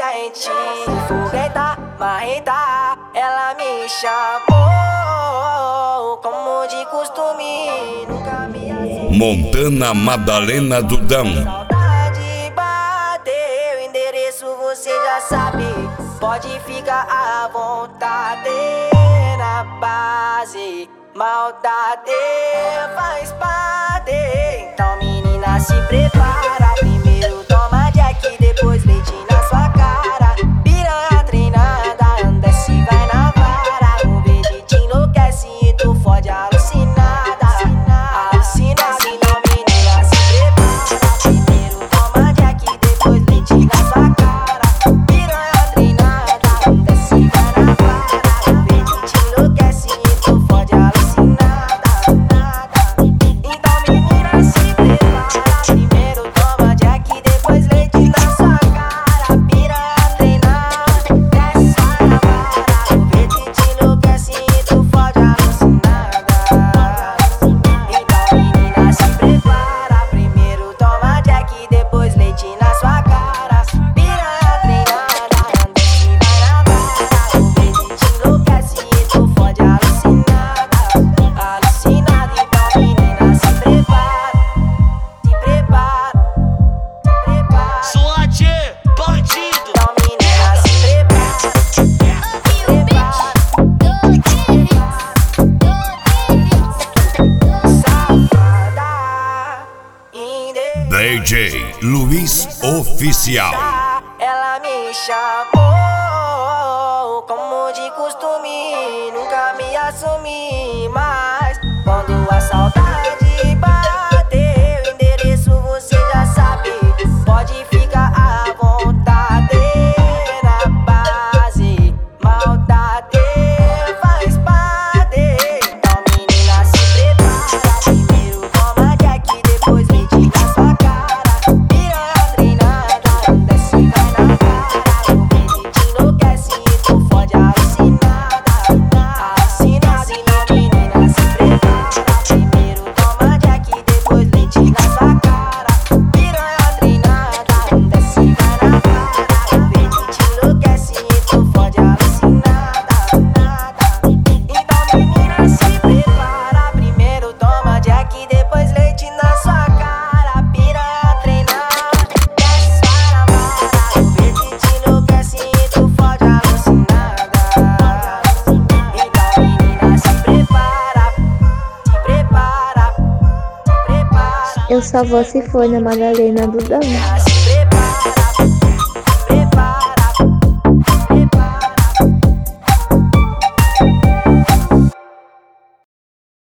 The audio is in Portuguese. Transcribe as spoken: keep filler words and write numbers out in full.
sente fogueta, marreta. Ela me chamou como de costume, nunca me assumiu. Montana Madalena Dudão. Saudade bateu, endereço você já sabe. Pode ficar à vontade, na base, maldade faz parte. Então menina, se prepara, primeiro toma Jack, depois leite na sua cara. Piranha treinada, anda se vai na vara. O verde te enlouquece e tu fode alucinada. Alucinada, então menina, se prepara, primeiro toma Jack, depois leite na sua cara. Piranha treinada, anda se vai na vara. O verde te enlouquece e tu fode alucinada. Então menina, se prepara, primeiro toma Jack, depois leite na sua cara. Piranha treinada, desce vai na vara. O verde te enlouquece e tu fode alucinada. Então menina, se prepara, primeiro toma Jack, depois leite na sua cara. Piranha treinada, desce vai na vara. O verde te enlouquece e tu fode alucinada. Alucinada, então menina, se prepara, se prepara, se prepara. Suate, bandido. Então menina, se prepara, se prepara. Safada, D J Luiz Oficial. ela me chamou como de costume, nunca me assumi. Mas quando a saudade bateu, endereço você já sabe. Pode ficar à vontade, na base, maldade faz parte. Então menina, se prepara, primeiro toma Jack, depois leite na sua cara. Piranha treinada, desce vai na vara. O verde te enlouquece e tu fode alucinada. Alucinada, então menina, se prepara, primeiro toma Jack, depois leite na sua cara. Piranha treinada, desce vai na vara. O verde te enlouquece e tu fode alucinada. Então menina, se prepara, primeiro toma Jack, depois leite na sua cara. Piranha treinada, desce vai na vara. O verde te enlouquece e tu fode alucinada. Então menina, se prepara, se prepara, se prepara. Eu só vou se for na Madalena Dudão. Se